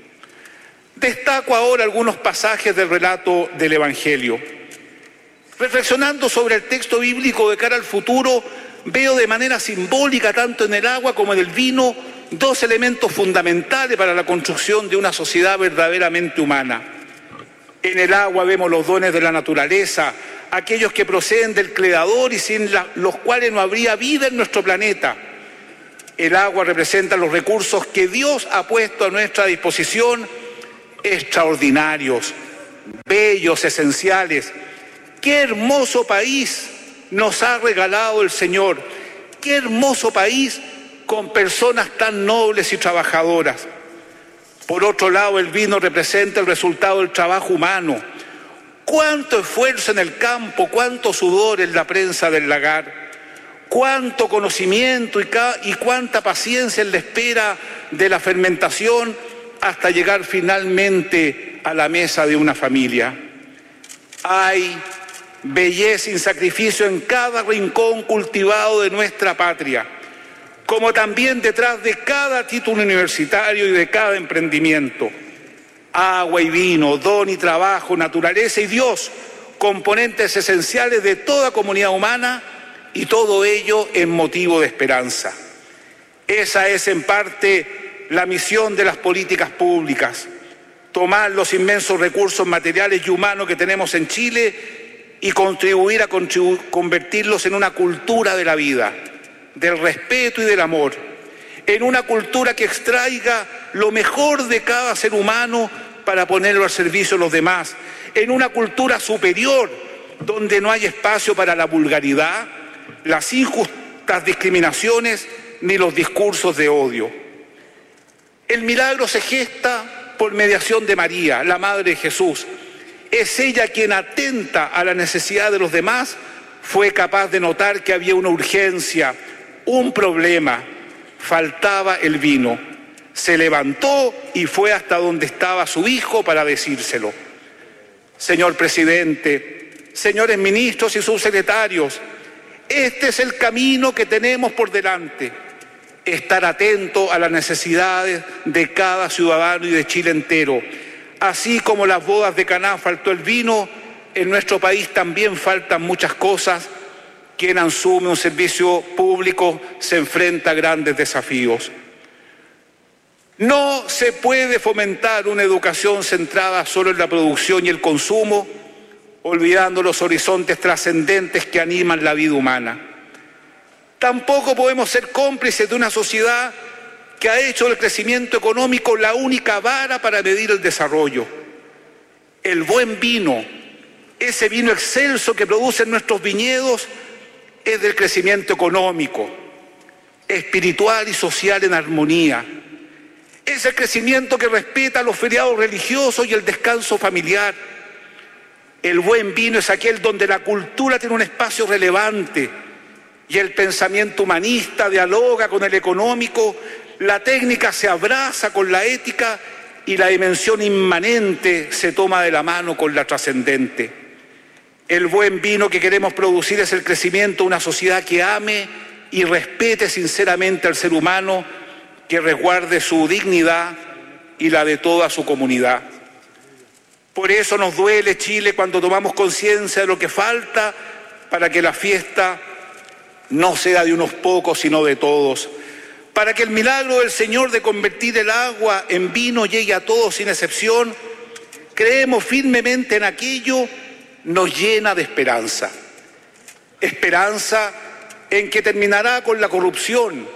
Destaco ahora algunos pasajes del relato del Evangelio. Reflexionando sobre el texto bíblico de cara al futuro, veo de manera simbólica, tanto en el agua como en el vino, dos elementos fundamentales para la construcción de una sociedad verdaderamente humana. En el agua vemos los dones de la naturaleza, aquellos que proceden del Creador y sin los cuales no habría vida en nuestro planeta. El agua representa los recursos que Dios ha puesto a nuestra disposición, extraordinarios, bellos, esenciales. ¡Qué hermoso país nos ha regalado el Señor! ¡Qué hermoso país con personas tan nobles y trabajadoras! Por otro lado, el vino representa el resultado del trabajo humano. ¡Cuánto esfuerzo en el campo, cuánto sudor en la prensa del lagar! Cuánto conocimiento y cuánta paciencia en la espera de la fermentación hasta llegar finalmente a la mesa de una familia. Hay belleza y sacrificio en cada rincón cultivado de nuestra patria, como también detrás de cada título universitario y de cada emprendimiento. Agua y vino, don y trabajo, naturaleza y Dios, componentes esenciales de toda comunidad humana, y todo ello en motivo de esperanza. Esa es en parte la misión de las políticas públicas, tomar los inmensos recursos materiales y humanos que tenemos en Chile y contribuir a convertirlos en una cultura de la vida, del respeto y del amor, en una cultura que extraiga lo mejor de cada ser humano para ponerlo al servicio de los demás, en una cultura superior donde no hay espacio para la vulgaridad, las injustas discriminaciones ni los discursos de odio. El milagro se gesta por mediación de María, la Madre de Jesús. Es ella quien, atenta a la necesidad de los demás, fue capaz de notar que había una urgencia, un problema. Faltaba el vino. Se levantó y fue hasta donde estaba su hijo para decírselo. Señor presidente, señores ministros y subsecretarios, este es el camino que tenemos por delante. Estar atento a las necesidades de cada ciudadano y de Chile entero. Así como las bodas de Caná faltó el vino, en nuestro país también faltan muchas cosas. Quien asume un servicio público se enfrenta a grandes desafíos. No se puede fomentar una educación centrada solo en la producción y el consumo, olvidando los horizontes trascendentes que animan la vida humana. Tampoco podemos ser cómplices de una sociedad que ha hecho del crecimiento económico la única vara para medir el desarrollo. El buen vino, ese vino excelso que producen nuestros viñedos, es del crecimiento económico, espiritual y social en armonía. Es el crecimiento que respeta los feriados religiosos y el descanso familiar. El buen vino es aquel donde la cultura tiene un espacio relevante y el pensamiento humanista dialoga con el económico, la técnica se abraza con la ética y la dimensión inmanente se toma de la mano con la trascendente. El buen vino que queremos producir es el crecimiento de una sociedad que ame y respete sinceramente al ser humano, que resguarde su dignidad y la de toda su comunidad. Por eso nos duele, Chile, cuando tomamos conciencia de lo que falta para que la fiesta no sea de unos pocos, sino de todos. Para que el milagro del Señor de convertir el agua en vino llegue a todos sin excepción, creemos firmemente en aquello, nos llena de esperanza. Esperanza en que terminará con la corrupción,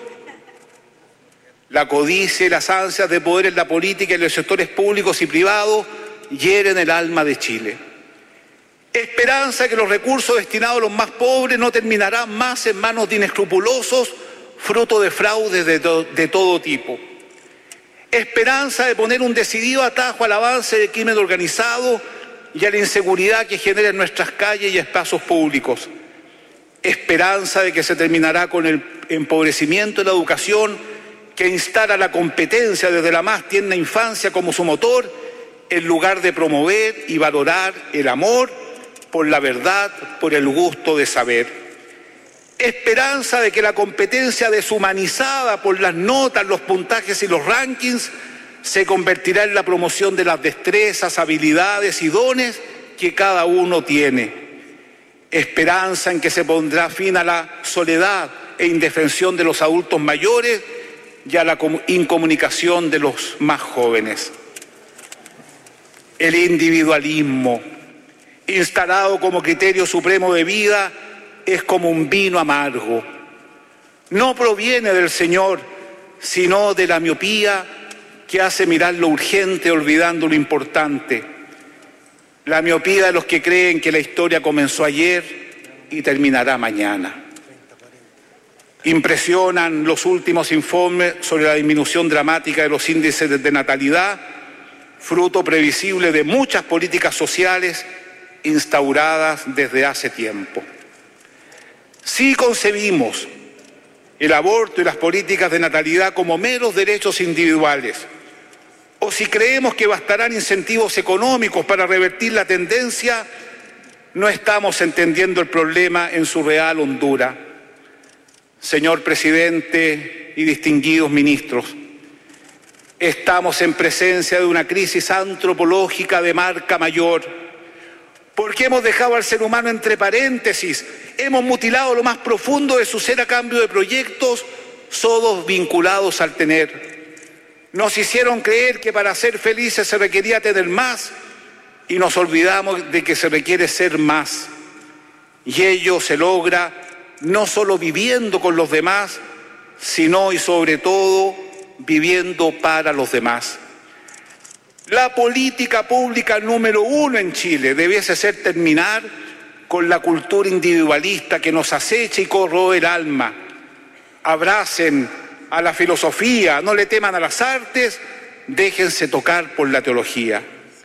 la codicia y las ansias de poder en la política y en los sectores públicos y privados hieren el alma de Chile. Esperanza que los recursos destinados a los más pobres no terminarán más en manos de inescrupulosos, fruto de fraudes de todo tipo. Esperanza de poner un decidido atajo al avance del crimen organizado y a la inseguridad que genera en nuestras calles y espacios públicos. Esperanza de que se terminará con el empobrecimiento de la educación que instala la competencia desde la más tierna infancia como su motor, en lugar de promover y valorar el amor por la verdad, por el gusto de saber. Esperanza de que la competencia deshumanizada por las notas, los puntajes y los rankings se convertirá en la promoción de las destrezas, habilidades y dones que cada uno tiene. Esperanza en que se pondrá fin a la soledad e indefensión de los adultos mayores y a la incomunicación de los más jóvenes. El individualismo, instalado como criterio supremo de vida, es como un vino amargo. No proviene del Señor, sino de la miopía que hace mirar lo urgente olvidando lo importante. La miopía de los que creen que la historia comenzó ayer y terminará mañana. Impresionan los últimos informes sobre la disminución dramática de los índices de natalidad, fruto previsible de muchas políticas sociales instauradas desde hace tiempo. Si concebimos el aborto y las políticas de natalidad como meros derechos individuales, o si creemos que bastarán incentivos económicos para revertir la tendencia, no estamos entendiendo el problema en su real hondura. Señor presidente y distinguidos ministros, estamos en presencia de una crisis antropológica de marca mayor, porque hemos dejado al ser humano entre paréntesis, hemos mutilado lo más profundo de su ser a cambio de proyectos, todos vinculados al tener. Nos hicieron creer que para ser felices se requería tener más y nos olvidamos de que se requiere ser más. Y ello se logra no solo viviendo con los demás, sino y sobre todo viviendo para los demás. La política pública número 1 en Chile debiese ser terminar con la cultura individualista que nos acecha y corroe el alma. Abracen a la filosofía, no le teman a las artes, déjense tocar por la teología.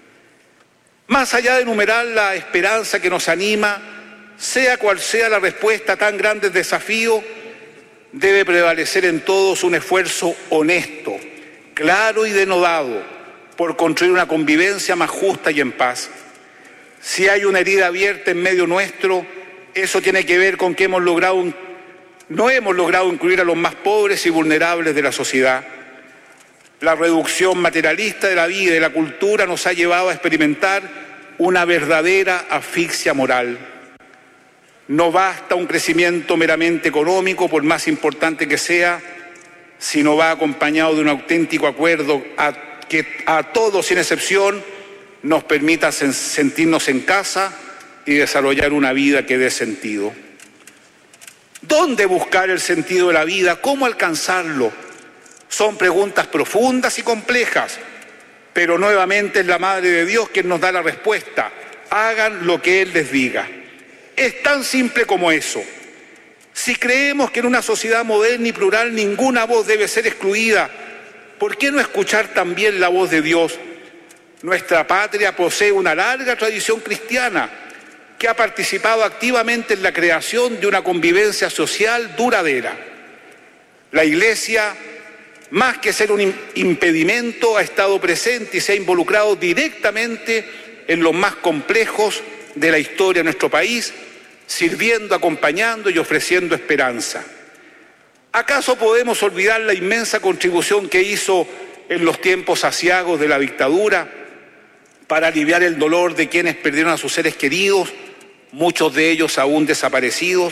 Más allá de enumerar la esperanza que nos anima, sea cual sea la respuesta a tan grandes desafíos, debe prevalecer en todos un esfuerzo honesto, claro y denodado por construir una convivencia más justa y en paz. Si hay una herida abierta en medio nuestro, eso tiene que ver con que no hemos logrado incluir a los más pobres y vulnerables de la sociedad. La reducción materialista de la vida y de la cultura nos ha llevado a experimentar una verdadera asfixia moral. No basta un crecimiento meramente económico, por más importante que sea, si no va acompañado de un auténtico acuerdo que a todos, sin excepción, nos permita sentirnos en casa y desarrollar una vida que dé sentido. ¿Dónde buscar el sentido de la vida? ¿Cómo alcanzarlo? Son preguntas profundas y complejas, pero nuevamente es la Madre de Dios quien nos da la respuesta. Hagan lo que Él les diga. Es tan simple como eso. Si creemos que en una sociedad moderna y plural ninguna voz debe ser excluida, ¿por qué no escuchar también la voz de Dios? Nuestra patria posee una larga tradición cristiana que ha participado activamente en la creación de una convivencia social duradera. La Iglesia, más que ser un impedimento, ha estado presente y se ha involucrado directamente en los más complejos de la historia de nuestro país, sirviendo, acompañando y ofreciendo esperanza. ¿Acaso podemos olvidar la inmensa contribución que hizo en los tiempos aciagos de la dictadura para aliviar el dolor de quienes perdieron a sus seres queridos, muchos de ellos aún desaparecidos?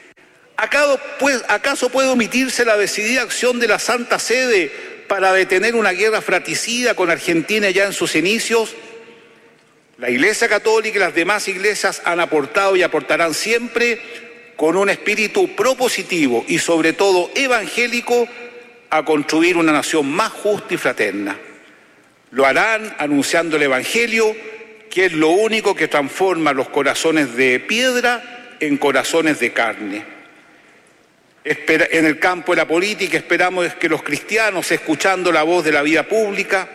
¿Acaso puede omitirse la decidida acción de la Santa Sede para detener una guerra fratricida con Argentina ya en sus inicios? La Iglesia Católica y las demás iglesias han aportado y aportarán siempre con un espíritu propositivo y sobre todo evangélico a construir una nación más justa y fraterna. Lo harán anunciando el Evangelio, que es lo único que transforma los corazones de piedra en corazones de carne. En el campo de la política esperamos que los cristianos, escuchando la voz de la vida pública,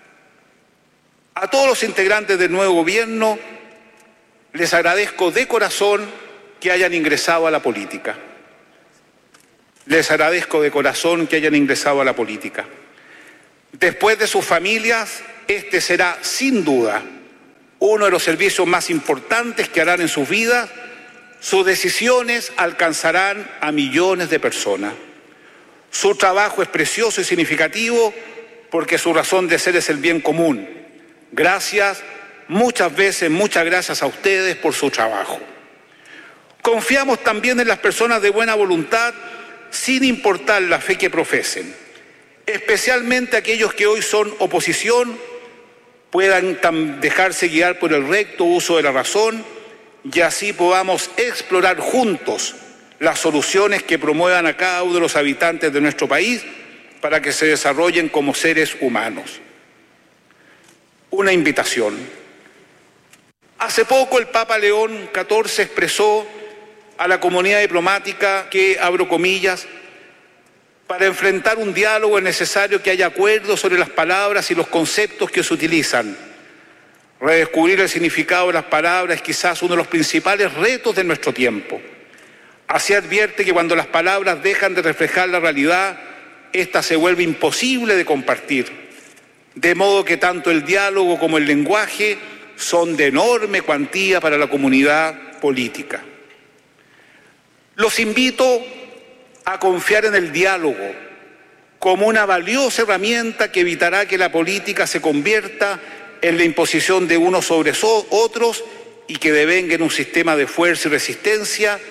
a todos los integrantes del nuevo gobierno, les agradezco de corazón que hayan ingresado a la política. Les agradezco de corazón que hayan ingresado a la política. Después de sus familias, este será sin duda uno de los servicios más importantes que harán en sus vidas. Sus decisiones alcanzarán a millones de personas. Su trabajo es precioso y significativo porque su razón de ser es el bien común. Gracias, muchas veces, muchas gracias a ustedes por su trabajo. Confiamos también en las personas de buena voluntad, sin importar la fe que profesen, especialmente aquellos que hoy son oposición, puedan dejarse guiar por el recto uso de la razón y así podamos explorar juntos las soluciones que promuevan a cada uno de los habitantes de nuestro país para que se desarrollen como seres humanos. Una invitación. Hace poco el Papa León XIV expresó a la comunidad diplomática que, abro comillas, para enfrentar un diálogo es necesario que haya acuerdo sobre las palabras y los conceptos que se utilizan. Redescubrir el significado de las palabras es quizás uno de los principales retos de nuestro tiempo. Así advierte que cuando las palabras dejan de reflejar la realidad, ésta se vuelve imposible de compartir. De modo que tanto el diálogo como el lenguaje son de enorme cuantía para la comunidad política. Los invito a confiar en el diálogo como una valiosa herramienta que evitará que la política se convierta en la imposición de unos sobre otros y que devenga en un sistema de fuerza y resistencia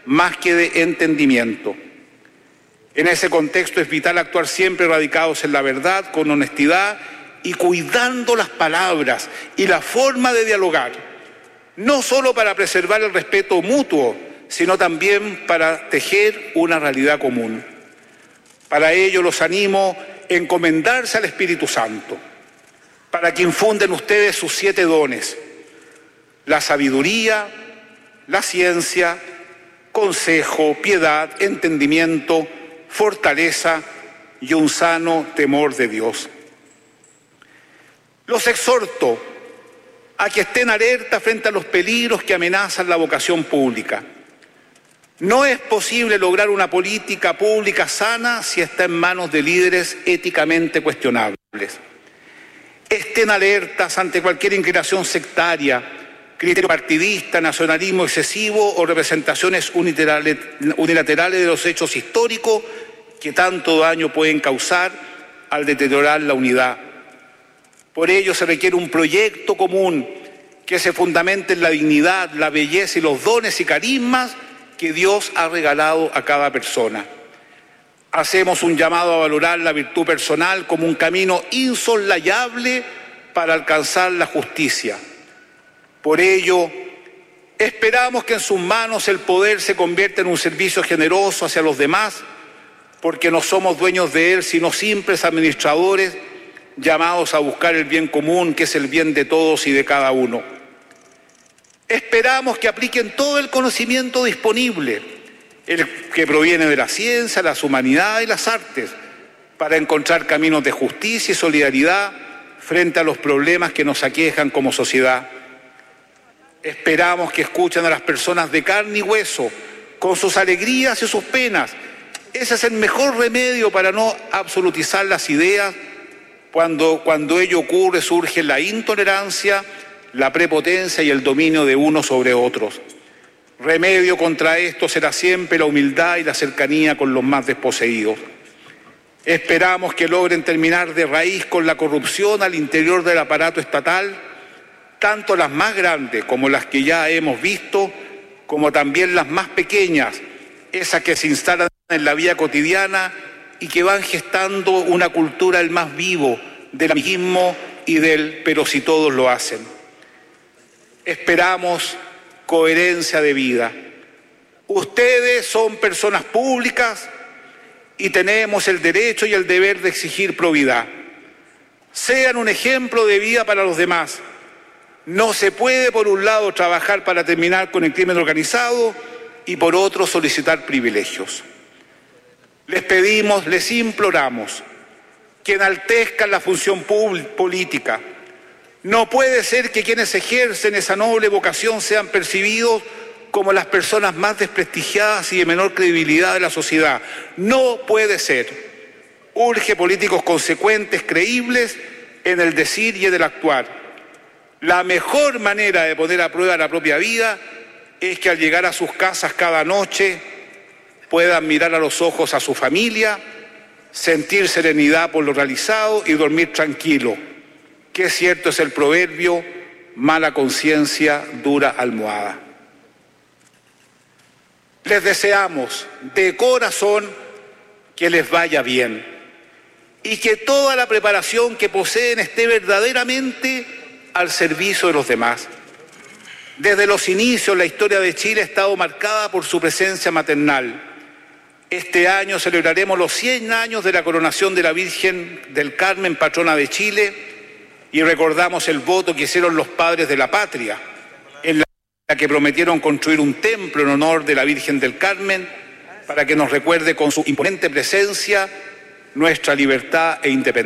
más que de entendimiento. En ese contexto es vital actuar siempre radicados en la verdad, con honestidad y cuidando las palabras y la forma de dialogar, no solo para preservar el respeto mutuo, sino también para tejer una realidad común. Para ello los animo a encomendarse al Espíritu Santo, para que infunden ustedes sus 7 dones: la sabiduría, la ciencia, consejo, piedad, entendimiento, fortaleza y un sano temor de Dios. Los exhorto a que estén alerta frente a los peligros que amenazan la vocación pública. No es posible lograr una política pública sana si está en manos de líderes éticamente cuestionables. Estén alertas ante cualquier inclinación sectaria, criterio partidista, nacionalismo excesivo o representaciones unilaterales de los hechos históricos que tanto daño pueden causar al deteriorar la unidad. Por ello se requiere un proyecto común que se fundamente en la dignidad, la belleza y los dones y carismas que Dios ha regalado a cada persona. Hacemos un llamado a valorar la virtud personal como un camino insoslayable para alcanzar la justicia. Por ello, esperamos que en sus manos el poder se convierta en un servicio generoso hacia los demás, porque no somos dueños de él, sino simples administradores llamados a buscar el bien común, que es el bien de todos y de cada uno. Esperamos que apliquen todo el conocimiento disponible, el que proviene de la ciencia, las humanidades y las artes, para encontrar caminos de justicia y solidaridad frente a los problemas que nos aquejan como sociedad. Esperamos que escuchen a las personas de carne y hueso, con sus alegrías y sus penas. Ese es el mejor remedio para no absolutizar las ideas. Cuando ello ocurre, surge la intolerancia, la prepotencia y el dominio de unos sobre otros. Remedio contra esto será siempre la humildad y la cercanía con los más desposeídos. Esperamos que logren terminar de raíz con la corrupción al interior del aparato estatal, tanto las más grandes como las que ya hemos visto, como también las más pequeñas, esas que se instalan en la vida cotidiana y que van gestando una cultura el más vivo del amiguismo y del pero si todos lo hacen. Esperamos coherencia de vida. Ustedes son personas públicas y tenemos el derecho y el deber de exigir probidad. Sean un ejemplo de vida para los demás. No se puede, por un lado, trabajar para terminar con el crimen organizado y por otro solicitar privilegios. Les pedimos, les imploramos que enaltezcan la función política. No puede ser que quienes ejercen esa noble vocación sean percibidos como las personas más desprestigiadas y de menor credibilidad de la sociedad. No puede ser. Urge políticos consecuentes, creíbles en el decir y en el actuar. La mejor manera de poner a prueba la propia vida es que al llegar a sus casas cada noche puedan mirar a los ojos a su familia, sentir serenidad por lo realizado y dormir tranquilo. Qué cierto es el proverbio, mala conciencia, dura almohada. Les deseamos de corazón que les vaya bien y que toda la preparación que poseen esté verdaderamente al servicio de los demás. Desde los inicios, la historia de Chile ha estado marcada por su presencia maternal. Este año celebraremos los 100 años de la coronación de la Virgen del Carmen, patrona de Chile, y recordamos el voto que hicieron los padres de la patria, en la que prometieron construir un templo en honor de la Virgen del Carmen, para que nos recuerde con su imponente presencia nuestra libertad e independencia.